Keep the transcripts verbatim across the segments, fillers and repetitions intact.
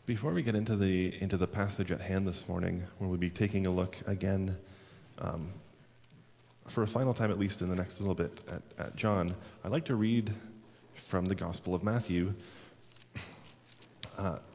Before we get into the into the passage at hand this morning, where we'll be taking a look again, um, for a final time at least in the next little bit at, at John, I'd like to read from the Gospel of Matthew, uh,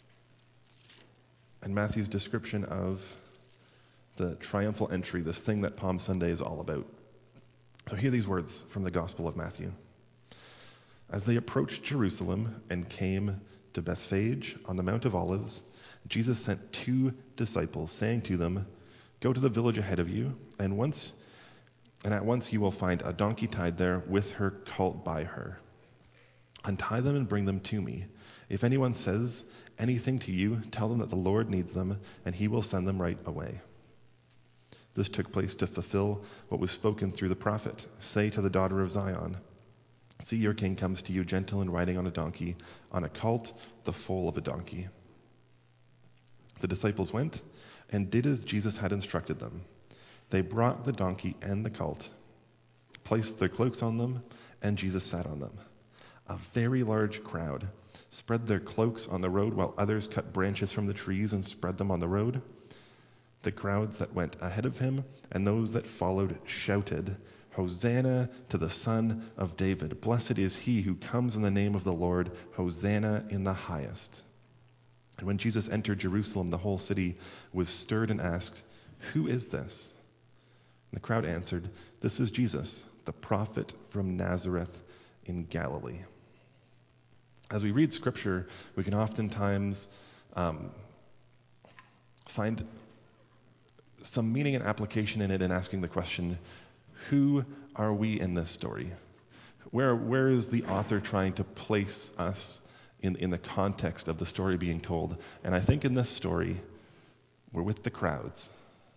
and Matthew's description of the triumphal entry, this thing that Palm Sunday is all about. So hear these words from the Gospel of Matthew. As they approached Jerusalem and came to Bethphage on the Mount of Olives, Jesus sent two disciples, saying to them, "Go to the village ahead of you, and once and at once you will find a donkey tied there with her colt by her. Untie them and bring them to me. If anyone says anything to you, tell them that the Lord needs them, and he will send them right away." This took place to fulfill what was spoken through the prophet. "Say to the daughter of Zion, see, your king comes to you gentle and riding on a donkey, on a colt, the foal of a donkey." The disciples went and did as Jesus had instructed them. They brought the donkey and the colt, placed their cloaks on them, and Jesus sat on them. A very large crowd spread their cloaks on the road, while others cut branches from the trees and spread them on the road. The crowds that went ahead of him and those that followed shouted, "Hosanna to the Son of David. Blessed is he who comes in the name of the Lord. Hosanna in the highest." And when Jesus entered Jerusalem, the whole city was stirred and asked, "Who is this?" And the crowd answered, "This is Jesus, the prophet from Nazareth in Galilee." As we read Scripture, we can oftentimes um, find some meaning and application in it in asking the question, who are we in this story? Where where is the author trying to place us in, in the context of the story being told? And I think in this story, we're with the crowds.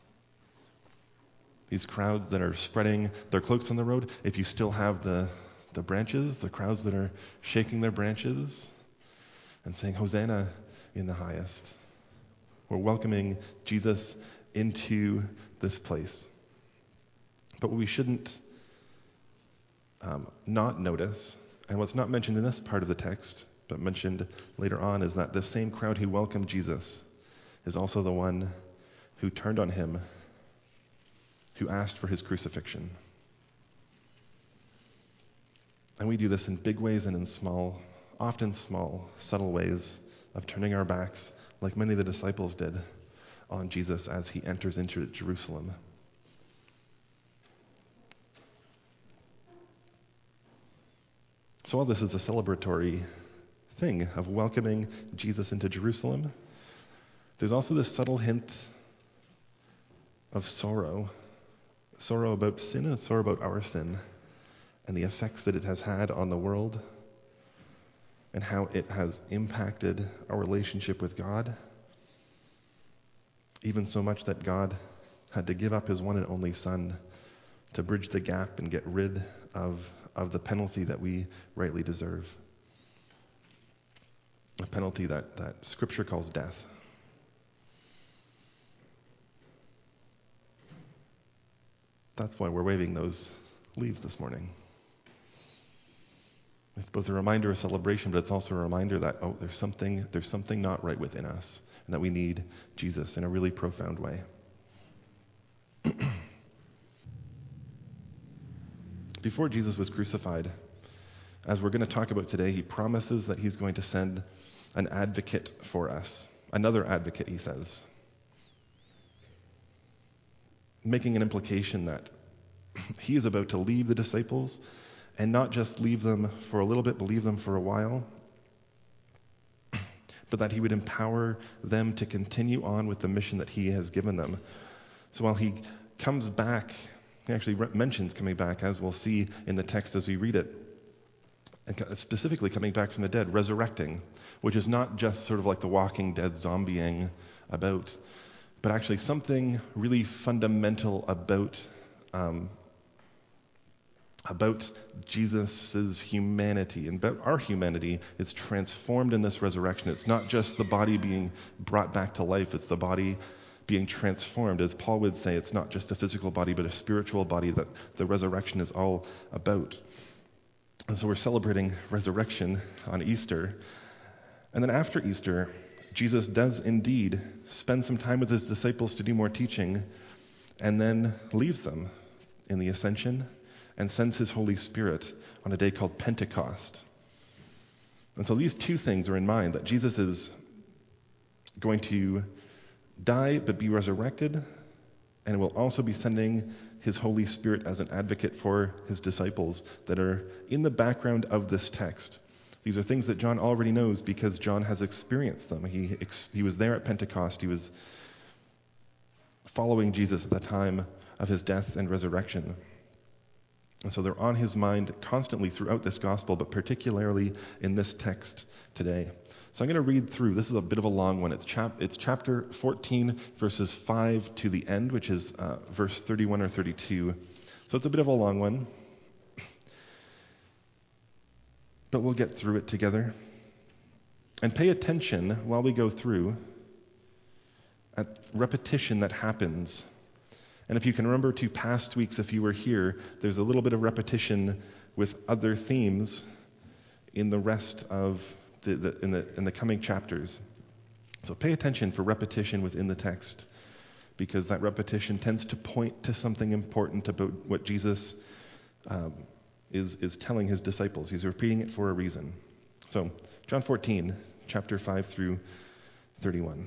These crowds that are spreading their cloaks on the road. If you still have the, the branches, the crowds that are shaking their branches and saying, "Hosanna in the highest." We're welcoming Jesus into this place. But what we shouldn't um, not notice, and what's not mentioned in this part of the text, but mentioned later on, is that this same crowd who welcomed Jesus is also the one who turned on him, who asked for his crucifixion. And we do this in big ways and in small, often small, subtle ways of turning our backs, like many of the disciples did, on Jesus as he enters into Jerusalem. So all this is a celebratory thing of welcoming Jesus into Jerusalem. There's also this subtle hint of sorrow. Sorrow about sin and sorrow about our sin and the effects that it has had on the world and how it has impacted our relationship with God. Even so much that God had to give up his one and only Son to bridge the gap and get rid of, of the penalty that we rightly deserve. A penalty that, that Scripture calls death. That's why we're waving those leaves this morning. It's both a reminder of celebration, but it's also a reminder that, oh, there's something, there's something not right within us, and that we need Jesus in a really profound way. Before Jesus was crucified, as we're going to talk about today, he promises that he's going to send an advocate for us. Another advocate, he says. Making an implication that he is about to leave the disciples, and not just leave them for a little bit, but leave them for a while, but that he would empower them to continue on with the mission that he has given them. So while he comes back, he actually mentions coming back, as we'll see in the text as we read it, and specifically coming back from the dead, resurrecting, which is not just sort of like the Walking Dead zombieing about, but actually something really fundamental about um, about Jesus' humanity and about our humanity is transformed in this resurrection. It's not just the body being brought back to life, it's the body being transformed. As Paul would say, it's not just a physical body, but a spiritual body that the resurrection is all about. And so we're celebrating resurrection on Easter. And then after Easter, Jesus does indeed spend some time with his disciples to do more teaching and then leaves them in the ascension and sends his Holy Spirit on a day called Pentecost. And so these two things are in mind, that Jesus is going to die but be resurrected, and will also be sending his Holy Spirit as an advocate for his disciples that are in the background of this text. These are things that John already knows because John has experienced them. He, he was there at Pentecost. He was following Jesus at the time of his death and resurrection. And so they're on his mind constantly throughout this gospel, but particularly in this text today. So I'm going to read through. This is a bit of a long one. It's, chap- it's chapter fourteen, verses five to the end, which is uh, verse thirty-one or thirty-two. So it's a bit of a long one. But we'll get through it together. And pay attention while we go through at repetition that happens. And if you can remember two past weeks, if you were here, there's a little bit of repetition with other themes in the rest of the, the, in the in the coming chapters. So pay attention for repetition within the text, because that repetition tends to point to something important about what Jesus um, is is telling his disciples. He's repeating it for a reason. So John fourteen, chapter five through thirty-one.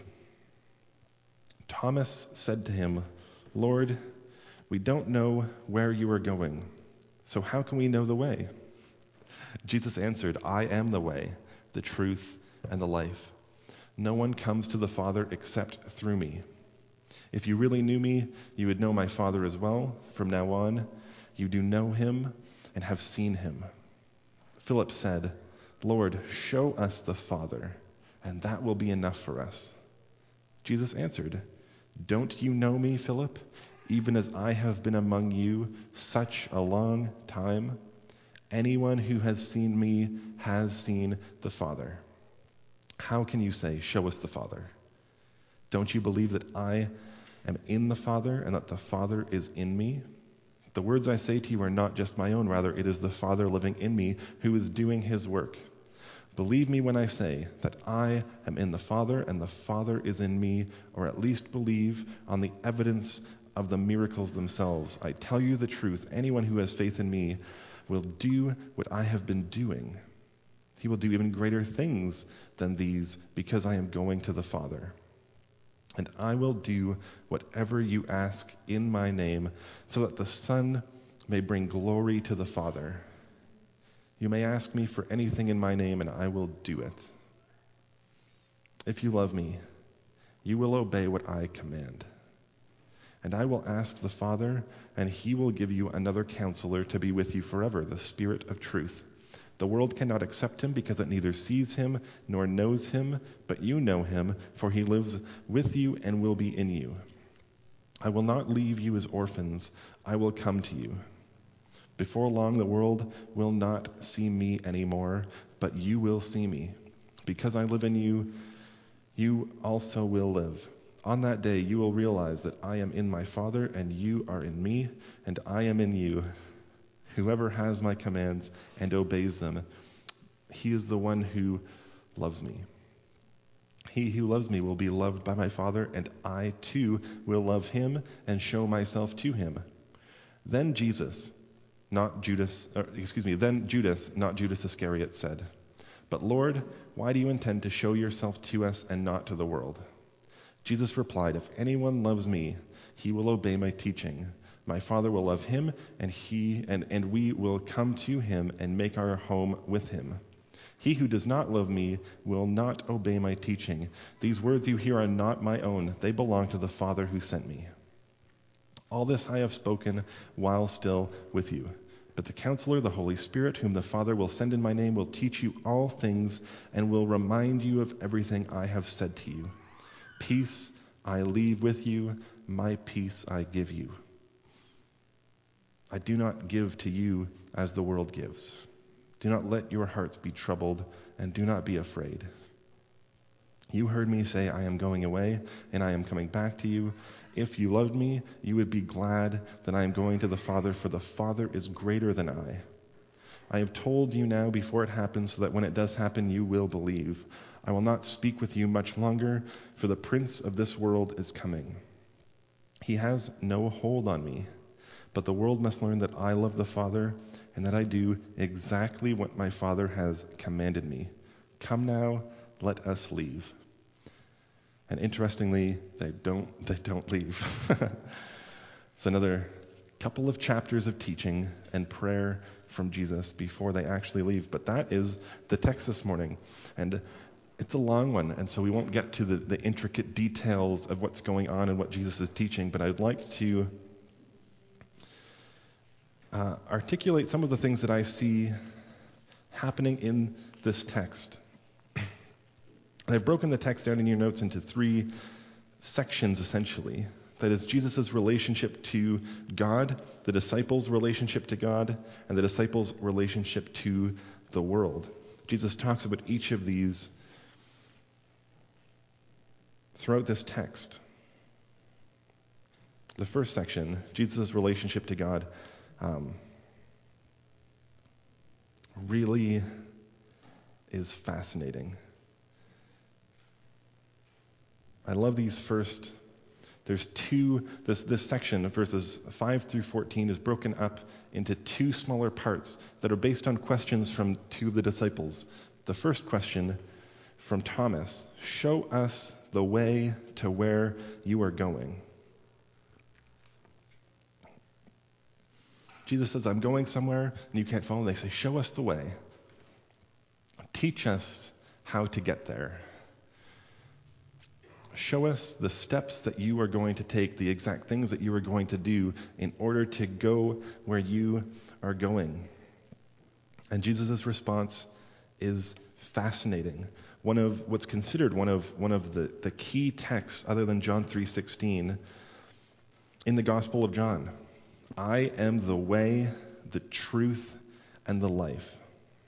Thomas said to him, "Lord, we don't know where you are going, so how can we know the way?" Jesus answered, "I am the way, the truth, and the life. No one comes to the Father except through me. If you really knew me, you would know my Father as well. From now on, you do know him and have seen him." Philip said, "Lord, show us the Father, and that will be enough for us." Jesus answered, "Don't you know me, Philip, even as I have been among you such a long time? Anyone who has seen me has seen the Father. How can you say, 'Show us the Father'? Don't you believe that I am in the Father and that the Father is in me? The words I say to you are not just my own, rather it is the Father living in me who is doing his work. Believe me when I say that I am in the Father and the Father is in me, or at least believe on the evidence of the miracles themselves. I tell you the truth, anyone who has faith in me will do what I have been doing. He will do even greater things than these, because I am going to the Father. And I will do whatever you ask in my name, so that the Son may bring glory to the Father. You may ask me for anything in my name, and I will do it. If you love me, you will obey what I command. And I will ask the Father, and he will give you another counselor to be with you forever, the Spirit of truth. The world cannot accept him because it neither sees him nor knows him, but you know him, for he lives with you and will be in you. I will not leave you as orphans. I will come to you. Before long, the world will not see me anymore, but you will see me. Because I live in you, you also will live. On that day, you will realize that I am in my Father, and you are in me, and I am in you. Whoever has my commands and obeys them, he is the one who loves me. He who loves me will be loved by my Father, and I too will love him and show myself to him." Then Jesus, not Judas, or excuse me, then Judas, not Judas Iscariot, said, "But Lord, why do you intend to show yourself to us and not to the world?" Jesus replied, "If anyone loves me, he will obey my teaching. My Father will love him, and he and, and we will come to him and make our home with him. He who does not love me will not obey my teaching. These words you hear are not my own. They belong to the Father who sent me. All this I have spoken while still with you. But the Counselor, the Holy Spirit, whom the Father will send in my name, will teach you all things and will remind you of everything I have said to you. Peace I leave with you, my peace I give you. I do not give to you as the world gives. Do not let your hearts be troubled, and do not be afraid. You heard me say, I am going away, and I am coming back to you. If you loved me, you would be glad that I am going to the Father, for the Father is greater than I. I have told you now before it happens, so that when it does happen, you will believe. I will not speak with you much longer, for the prince of this world is coming. He has no hold on me, but the world must learn that I love the Father and that I do exactly what my Father has commanded me. Come now, let us leave. And interestingly, they don't they don't leave. It's another couple of chapters of teaching and prayer from Jesus before they actually leave. But that is the text this morning. And it's a long one, and so we won't get to the, the intricate details of what's going on and what Jesus is teaching, but I'd like to uh, articulate some of the things that I see happening in this text. I've broken the text down in your notes into three sections, essentially. That is Jesus' relationship to God, the disciples' relationship to God, and the disciples' relationship to the world. Jesus talks about each of these throughout this text. The first section, Jesus' relationship to God, um, really is fascinating. I love these first, there's two, this, this section, verses five through fourteen, is broken up into two smaller parts that are based on questions from two of the disciples. The first question from Thomas, show us the way to where you are going. Jesus says, I'm going somewhere and you can't follow. They say, show us the way. Teach us how to get there. Show us the steps that you are going to take, the exact things that you are going to do in order to go where you are going. And Jesus' response is fascinating. One of what's considered one of one of the, the key texts, other than John three sixteen, in the Gospel of John. I am the way, the truth, and the life.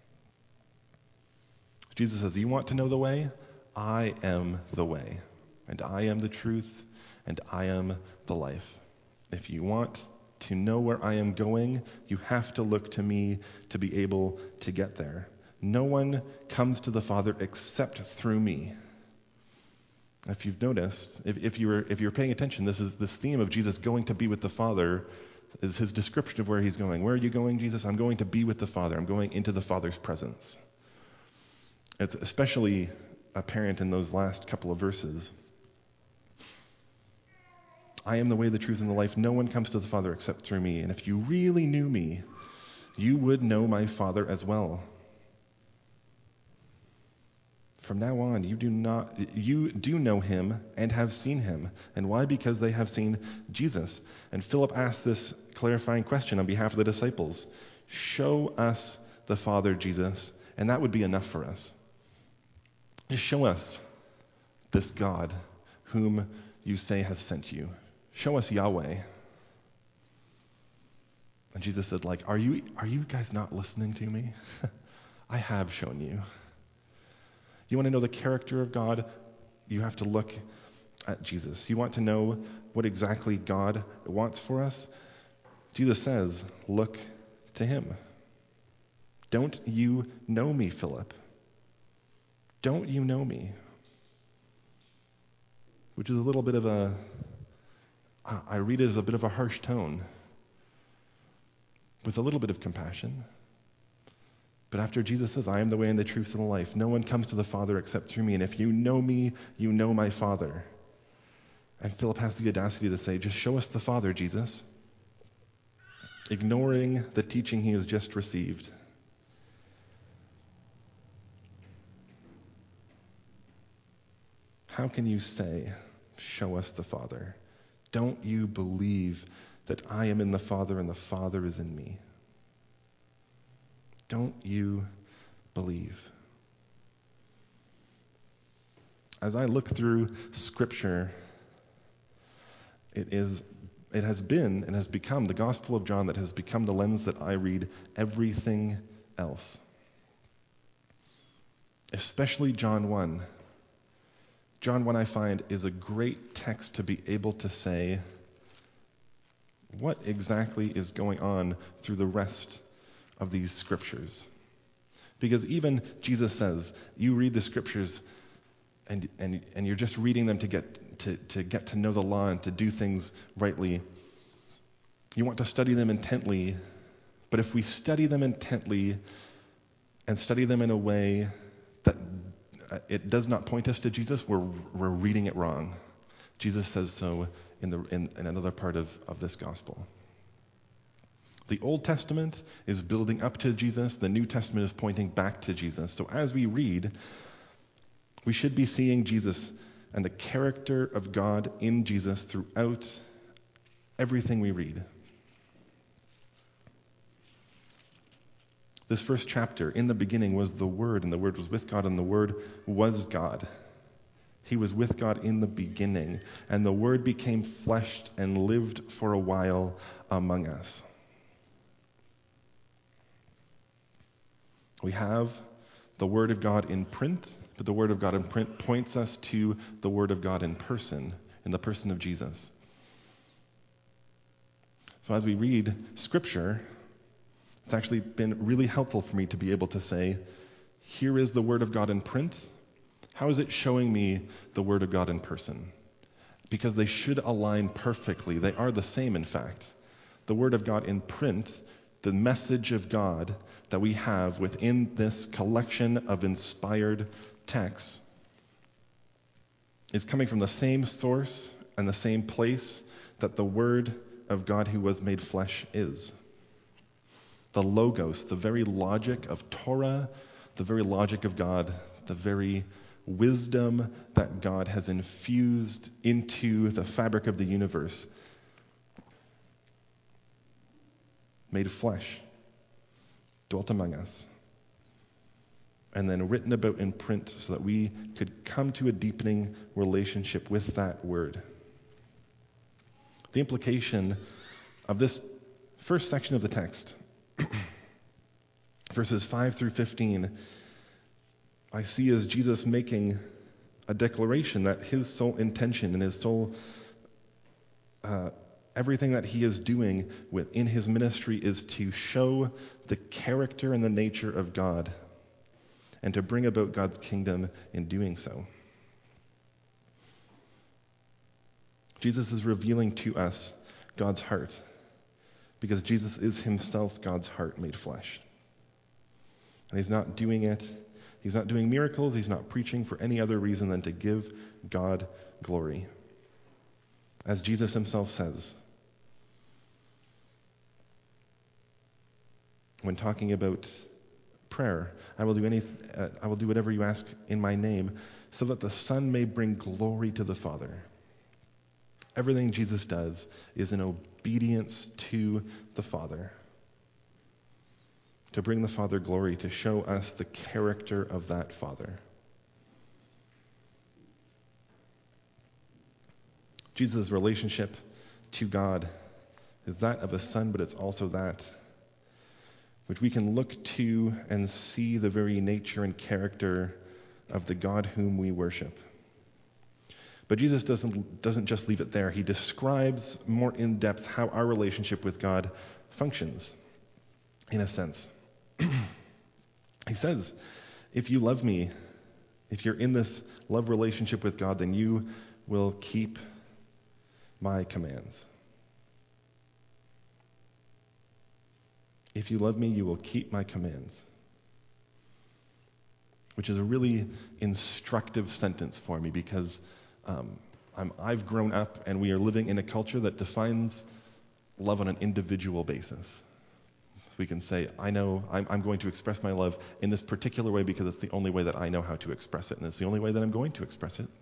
Jesus says, you want to know the way? I am the way, and I am the truth, and I am the life. If you want to know where I am going, you have to look to me to be able to get there. No one comes to the Father except through me. If you've noticed, if, if you're if you're paying attention, this is this theme of Jesus going to be with the Father is his description of where he's going. Where are you going, Jesus? I'm going to be with the Father. I'm going into the Father's presence. It's especially apparent in those last couple of verses. I am the way, the truth, and the life. No one comes to the Father except through me. And if you really knew me, you would know my Father as well. From now on, you do not, you do know him and have seen him. And why? Because they have seen Jesus. And Philip asked this clarifying question on behalf of the disciples. Show us the Father, Jesus, and that would be enough for us. Just show us this God whom you say has sent you. Show us Yahweh. And Jesus said, like, are you are you guys not listening to me? I have shown you. You want to know the character of God? You have to look at Jesus. You want to know what exactly God wants for us? Jesus says, look to him. Don't you know me, Philip? Don't you know me? Which is a little bit of a, I read it as a bit of a harsh tone, with a little bit of compassion. But after Jesus says, I am the way and the truth and the life, no one comes to the Father except through me. And if you know me, you know my Father. And Philip has the audacity to say, just show us the Father, Jesus. Ignoring the teaching he has just received. How can you say, show us the Father? Don't you believe that I am in the Father and the Father is in me? Don't you believe? As I look through Scripture, it is, it has been and has become the Gospel of John that has become the lens that I read everything else. Especially John one. John one, I find, is a great text to be able to say what exactly is going on through the rest of these scriptures. Because even Jesus says, you read the scriptures and and and you're just reading them to get to, to get to know the law and to do things rightly. You want to study them intently, but if we study them intently and study them in a way that it does not point us to Jesus, we're we're reading it wrong. Jesus says so in the in, in another part of, of this gospel. The Old Testament is building up to Jesus. The New Testament is pointing back to Jesus. So as we read, we should be seeing Jesus and the character of God in Jesus throughout everything we read. This first chapter, in the beginning was the Word, and the Word was with God, and the Word was God. He was with God in the beginning, and the Word became fleshed and lived for a while among us. We have the Word of God in print, but the Word of God in print points us to the Word of God in person, in the person of Jesus. So as we read Scripture, it's actually been really helpful for me to be able to say, here is the Word of God in print. How is it showing me the Word of God in person? Because they should align perfectly. They are the same, in fact. The Word of God in print, the message of God that we have within this collection of inspired texts, is coming from the same source and the same place that the Word of God who was made flesh is. The Logos, the very logic of Torah, the very logic of God, the very wisdom that God has infused into the fabric of the universe, made flesh, dwelt among us, and then written about in print so that we could come to a deepening relationship with that Word. The implication of this first section of the text, verses five through fifteen, I see as Jesus making a declaration that his sole intention and his sole, uh, everything that he is doing within his ministry is to show the character and the nature of God and to bring about God's kingdom in doing so. Jesus is revealing to us God's heart, because Jesus is himself God's heart made flesh. And he's not doing it, he's not doing miracles, he's not preaching for any other reason than to give God glory. As Jesus himself says, when talking about prayer, I will do any, uh, I will do whatever you ask in my name, so that the Son may bring glory to the Father. Everything Jesus does is in obedience to the Father, to bring the Father glory, to show us the character of that Father. Jesus' relationship to God is that of a son, but it's also that which we can look to and see the very nature and character of the God whom we worship. But Jesus doesn't, doesn't just leave it there. He describes more in depth how our relationship with God functions, in a sense. He says, if you love me, if you're in this love relationship with God, then you will keep my commands. If you love me, you will keep my commands. Which is a really instructive sentence for me, because um, I'm, I've grown up and we are living in a culture that defines love on an individual basis. We can say, I know I'm, I'm going to express my love in this particular way because it's the only way that I know how to express it, and it's the only way that I'm going to express it.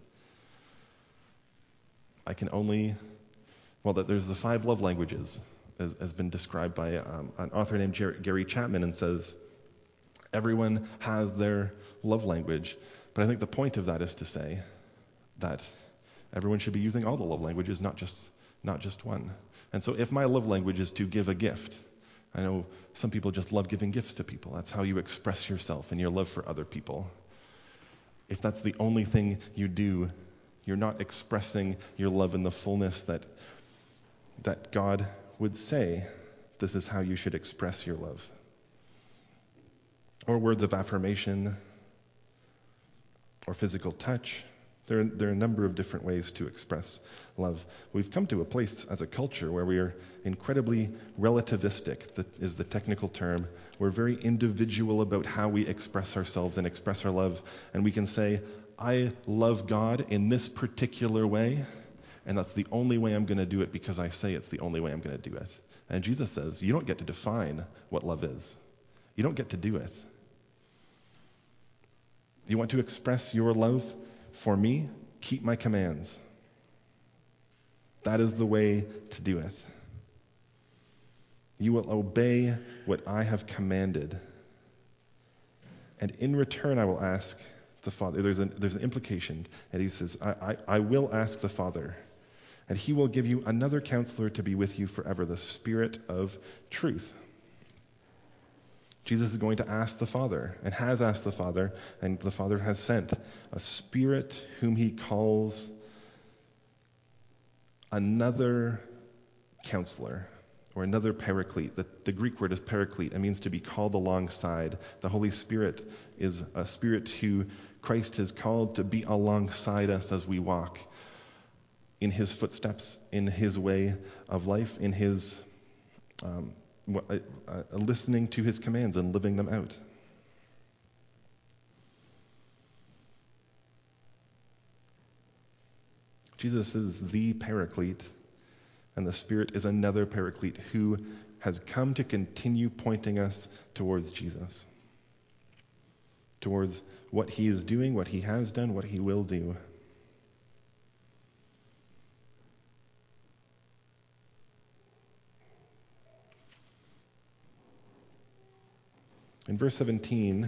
I can only, well, that there's the five love languages, as has been described by um, an author named Jer- Gary Chapman, and says, everyone has their love language. But I think the point of that is to say that everyone should be using all the love languages, not just not just one. And so if my love language is to give a gift, I know some people just love giving gifts to people. That's how you express yourself and your love for other people. If that's the only thing you do, you're not expressing your love in the fullness that that God would say this is how you should express your love. Or words of affirmation, or physical touch, There are, there are a number of different ways to express love. We've come to a place as a culture where we are incredibly relativistic, that is the technical term. We're very individual about how we express ourselves and express our love. And we can say, I love God in this particular way, and that's the only way I'm going to do it because I say it's the only way I'm going to do it. And Jesus says, you don't get to define what love is. You don't get to do it. You want to express your love for me? Keep my commands. That is the way to do it. You will obey what I have commanded. And in return, I will ask the Father. There's an, there's an implication. And he says, I, I, I will ask the Father, and he will give you another counselor to be with you forever, the Spirit of truth. Jesus is going to ask the Father, and has asked the Father, and the Father has sent a Spirit whom he calls another counselor, or another paraclete. The, the Greek word is paraclete. It means to be called alongside. The Holy Spirit is a Spirit who Christ has called to be alongside us as we walk in his footsteps, in his way of life, in his um, uh, uh, listening to his commands and living them out. Jesus is the paraclete, and the Spirit is another paraclete who has come to continue pointing us towards Jesus, towards what he is doing, what he has done, what he will do. In verse seventeen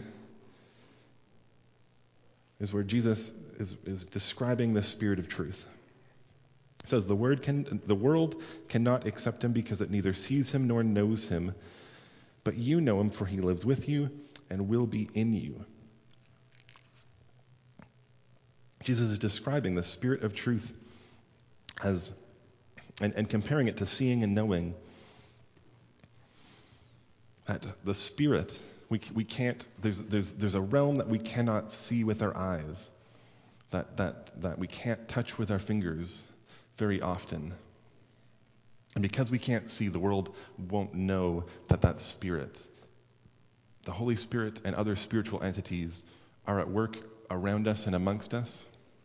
is where Jesus is, is describing the Spirit of truth. It says, the, word can, the world cannot accept him because it neither sees him nor knows him, but you know him, for he lives with you and will be in you. Jesus is describing the Spirit of truth as, and, and comparing it to seeing and knowing. That the Spirit, we we can't. There's there's there's a realm that we cannot see with our eyes, that that that we can't touch with our fingers very often. And because we can't see, the world won't know that that Spirit, the Holy Spirit and other spiritual entities, are at work around us and amongst us.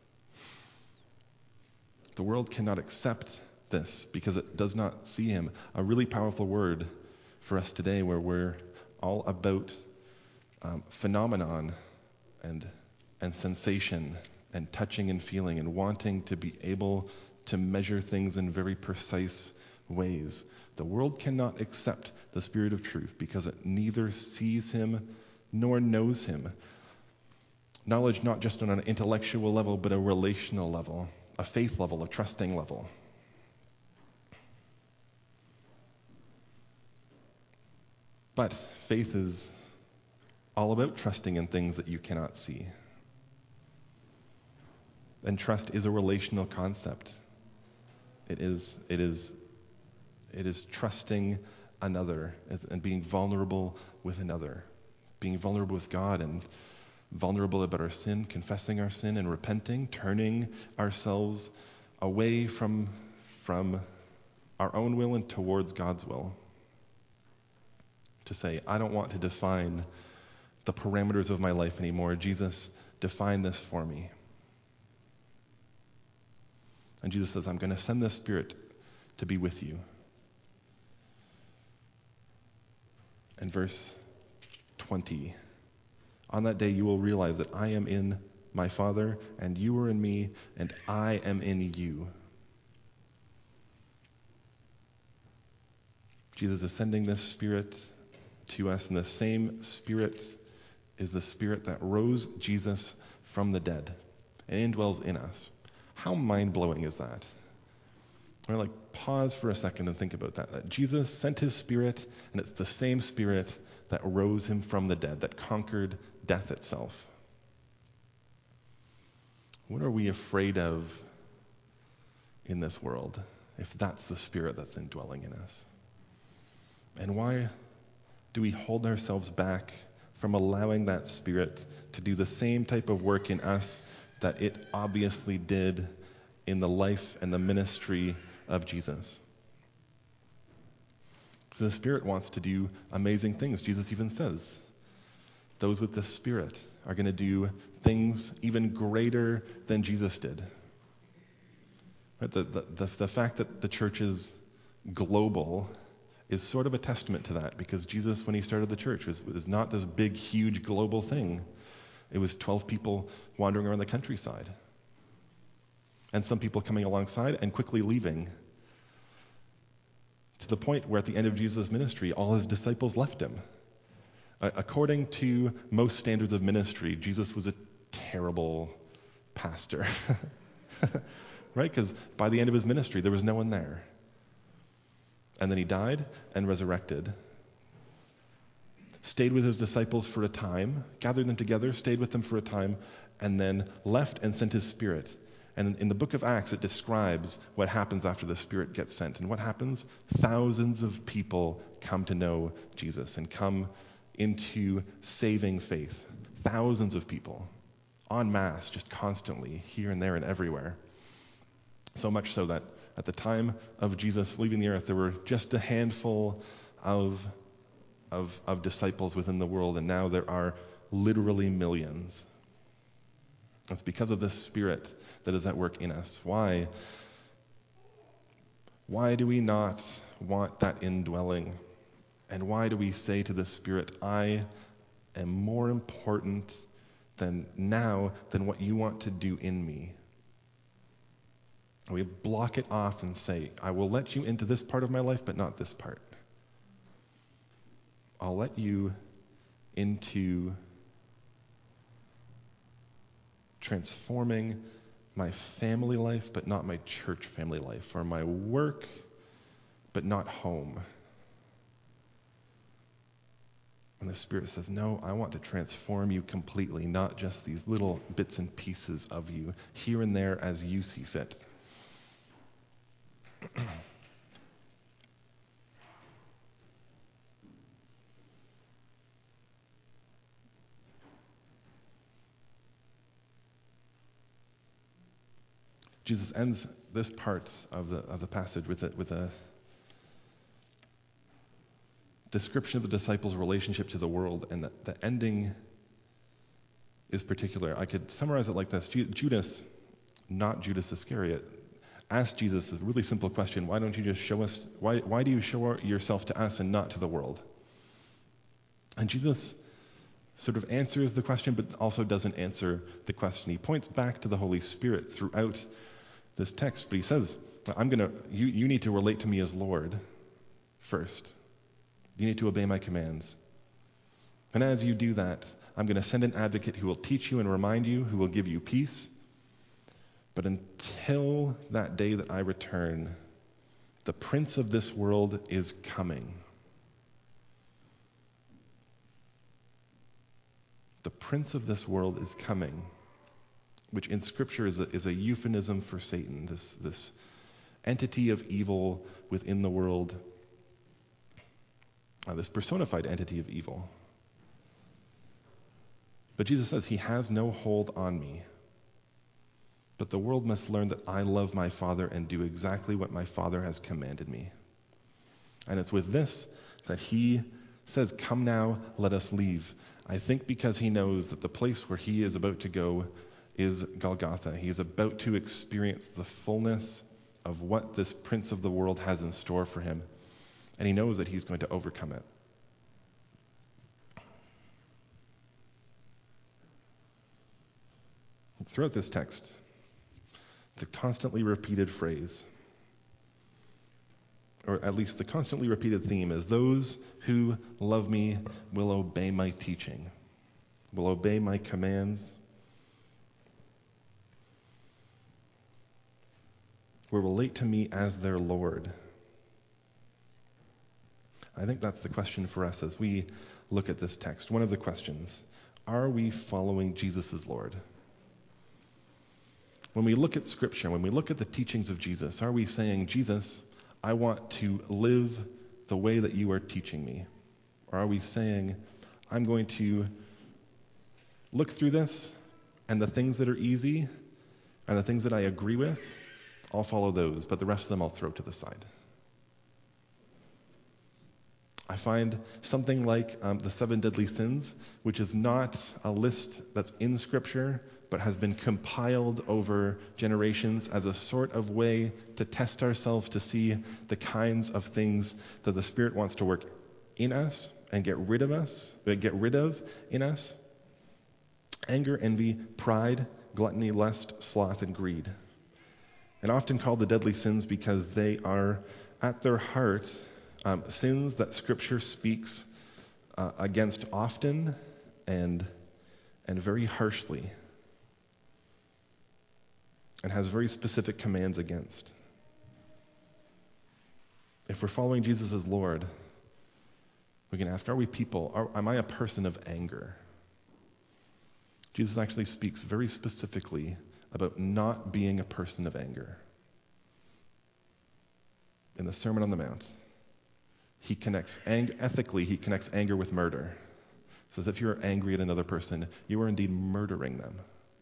The world cannot accept this because it does not see him. A really powerful word for us today, where we're all about um, phenomenon and and sensation and touching and feeling and wanting to be able to measure things in very precise ways. The world cannot accept the Spirit of truth because it neither sees him nor knows him. Knowledge not just on an intellectual level, but a relational level, a faith level, a trusting level. But faith is all about trusting in things that you cannot see. And trust is a relational concept. It is, it is, it is trusting another and being vulnerable with another, being vulnerable with God and vulnerable about our sin, confessing our sin and repenting, turning ourselves away from, from our own will and towards God's will. To say, I don't want to define the parameters of my life anymore. Jesus, define this for me. And Jesus says, I'm going to send this Spirit to be with you. And verse twenty, on that day you will realize that I am in my Father, and you are in me, and I am in you. Jesus is sending this Spirit to us, and the same Spirit is the Spirit that rose Jesus from the dead and indwells in us. How mind-blowing is that? Or like pause for a second and think about that. That Jesus sent his Spirit, and it's the same Spirit that rose him from the dead, that conquered death itself. What are we afraid of in this world if that's the Spirit that's indwelling in us? And why do we hold ourselves back from allowing that Spirit to do the same type of work in us that it obviously did in the life and the ministry of Jesus. So the Spirit wants to do amazing things. Jesus even says, those with the Spirit are going to do things even greater than Jesus did. Right? The, the, the, the fact that the church is global is sort of a testament to that, because Jesus, when he started the church, was, was not this big, huge global thing. It was twelve people wandering around the countryside. And some people coming alongside and quickly leaving. To the point where at the end of Jesus' ministry, all his disciples left him. Uh, according to most standards of ministry, Jesus was a terrible pastor. Right? Because by the end of his ministry, there was no one there. And then he died and resurrected. Stayed with his disciples for a time, gathered them together, stayed with them for a time, and then left and sent his Spirit. And in the book of Acts, it describes what happens after the Spirit gets sent. And what happens? Thousands of people come to know Jesus and come into saving faith. Thousands of people, en masse, just constantly, here and there and everywhere. So much so that at the time of Jesus leaving the earth, there were just a handful of, of, of disciples within the world, and now there are literally millions. It's because of this Spirit that is at work in us. Why? Why do we not want that indwelling? And why do we say to the Spirit, I am more important than now than what you want to do in me? We block it off and say, I will let you into this part of my life, but not this part. I'll let you into transforming my family life, but not my church family life, or my work, but not home. And the Spirit says, no, I want to transform you completely, not just these little bits and pieces of you, here and there as you see fit. Jesus ends this part of the of the passage with a, with a description of the disciples' relationship to the world, and the, the ending is particular. I could summarize it like this. Ju- Judas, not Judas Iscariot, asked Jesus a really simple question. Why don't you just show us, why, why do you show yourself to us and not to the world? And Jesus sort of answers the question, but also doesn't answer the question. He points back to the Holy Spirit throughout this text, but he says, I'm gonna, you, you need to relate to me as Lord first. You need to obey my commands. And as you do that, I'm going to send an advocate who will teach you and remind you, who will give you peace. But until that day that I return, the prince of this world is coming. The prince of this world is coming, which in Scripture is a, is a euphemism for Satan, this, this entity of evil within the world, uh, this personified entity of evil. But Jesus says, he has no hold on me. But the world must learn that I love my Father and do exactly what my Father has commanded me. And it's with this that he says, come now, let us leave. I think because he knows that the place where he is about to go is Golgotha. He is about to experience the fullness of what this prince of the world has in store for him. And he knows that he's going to overcome it. Throughout this text, it's a constantly repeated phrase, or at least the constantly repeated theme is, those who love me will obey my teaching, will obey my commands, will relate to me as their Lord. I think that's the question for us as we look at this text. One of the questions, are we following Jesus as Lord? When we look at Scripture, when we look at the teachings of Jesus, are we saying, Jesus, I want to live the way that you are teaching me? Or are we saying, I'm going to look through this And the things that are easy and the things that I agree with, I'll follow those, but the rest of them I'll throw to the side. I find something like um, the seven deadly sins, which is not a list that's in Scripture, but has been compiled over generations as a sort of way to test ourselves to see the kinds of things that the Spirit wants to work in us and get rid of us, get rid of in us. Anger, envy, pride, gluttony, lust, sloth, and greed. And often called the deadly sins because they are at their heart um, sins that Scripture speaks uh, against often and and very harshly, and has very specific commands against. If we're following Jesus as Lord, we can ask, are we people, are, am I a person of anger? Jesus actually speaks very specifically about not being a person of anger. In the Sermon on the Mount, he connects, ang- ethically, he connects anger with murder. So if you're angry at another person, you are indeed murdering them.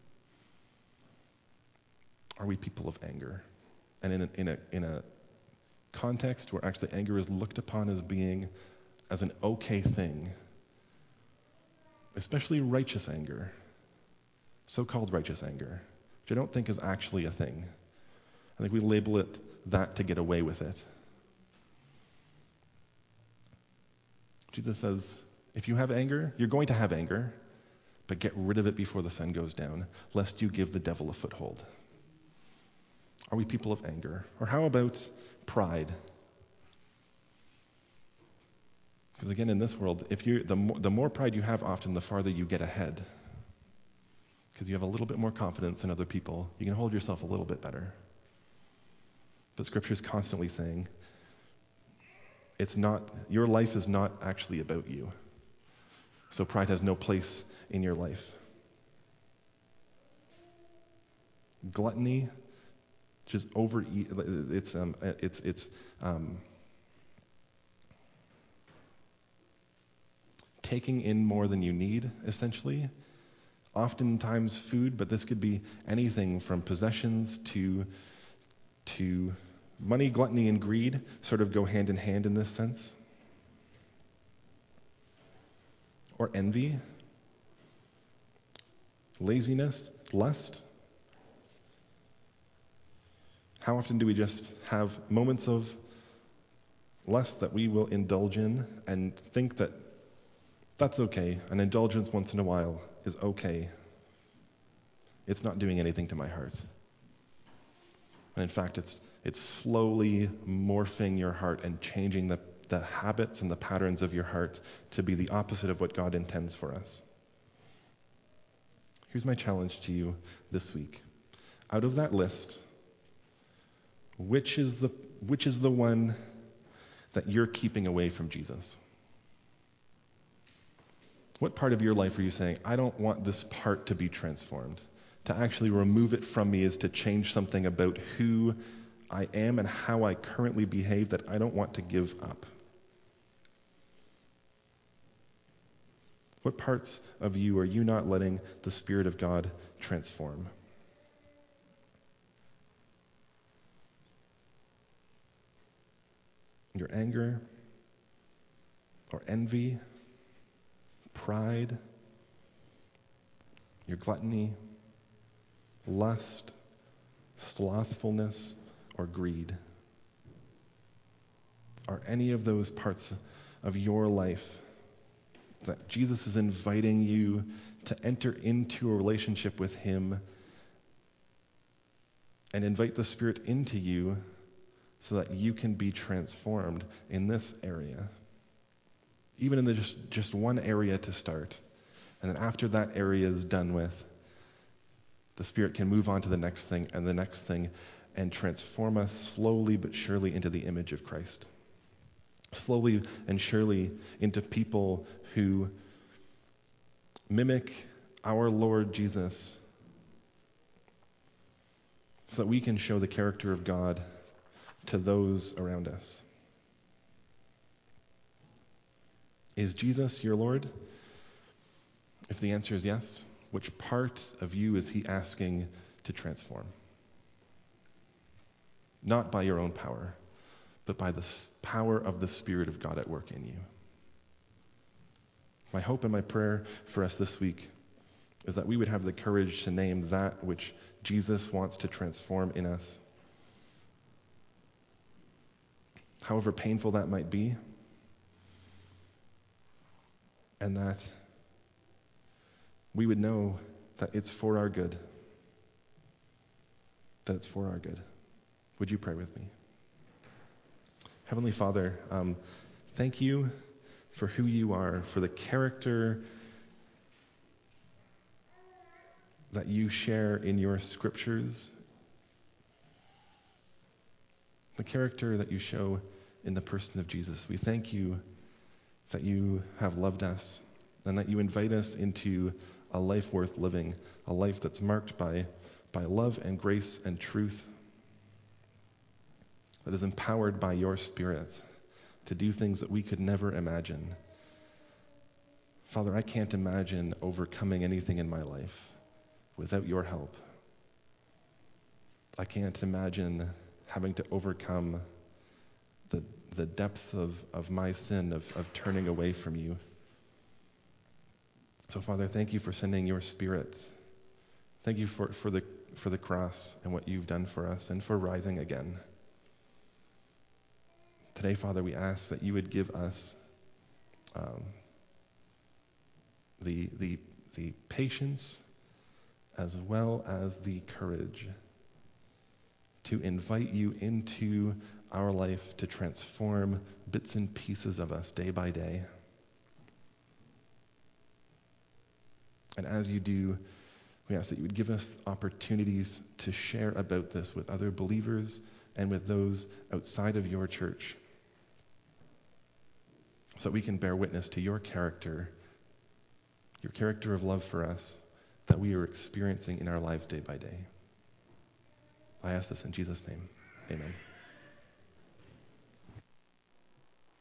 Are we people of anger? And in a, in a, in a context where actually anger is looked upon as being as an okay thing, especially righteous anger, so-called righteous anger, which I don't think is actually a thing. I think we label it that to get away with it. Jesus says, if you have anger, you're going to have anger, but get rid of it before the sun goes down, lest you give the devil a foothold. Are we people of anger? Or how about pride? Because again, in this world, if you the more, the more pride you have, often the farther you get ahead. Because you have a little bit more confidence than other people. You can hold yourself a little bit better. But Scripture is constantly saying, it's not, your life is not actually about you. So pride has no place in your life. Gluttony, just overeat, it's, um, it's, it's, um, taking in more than you need, essentially. Oftentimes food, but this could be anything from possessions to to money, gluttony, and greed sort of go hand in hand in this sense. Or envy, laziness, lust. How often do we just have moments of lust that we will indulge in and think that that's okay, an indulgence once in a while is okay. It's not doing anything to my heart. And in fact, it's it's slowly morphing your heart and changing the, the habits and the patterns of your heart to be the opposite of what God intends for us. Here's my challenge to you this week. Out of that list, which is the which is the one that you're keeping away from Jesus? What part of your life are you saying, I don't want this part to be transformed? To actually remove it from me is to change something about who I am and how I currently behave that I don't want to give up. What parts of you are you not letting the Spirit of God transform? Your anger or envy, pride, your gluttony, lust, slothfulness, or greed? Are any of those parts of your life that Jesus is inviting you to enter into a relationship with Him and invite the Spirit into you so that you can be transformed in this area? Even in the just, just one area to start. And then after that area is done with, the Spirit can move on to the next thing and the next thing and transform us slowly but surely into the image of Christ. Slowly and surely into people who mimic our Lord Jesus so that we can show the character of God to those around us. Is Jesus your Lord? If the answer is yes, which part of you is he asking to transform? Not by your own power, but by the power of the Spirit of God at work in you. My hope and my prayer for us this week is that we would have the courage to name that which Jesus wants to transform in us. However painful that might be, and that we would know that it's for our good. That it's for our good. Would you pray with me? Heavenly Father, um, thank you for who you are, for the character that you share in your scriptures, the character that you show in the person of Jesus. We thank you that you have loved us and that you invite us into a life worth living, a life that's marked by, by love and grace and truth, that is empowered by your Spirit to do things that we could never imagine. Father, I can't imagine overcoming anything in my life without your help. I can't imagine having to overcome the, the depth of, of my sin, of, of turning away from you. So, Father, thank you for sending your Spirit. Thank you for, for the for the cross and what you've done for us, and for rising again. Today, Father, we ask that you would give us um, the, the, the patience as well as the courage to invite you into our life to transform bits and pieces of us day by day. And as you do, we ask that you would give us opportunities to share about this with other believers and with those outside of your church, so that we can bear witness to your character, your character of love for us, that we are experiencing in our lives day by day. I ask this in Jesus' name. Amen.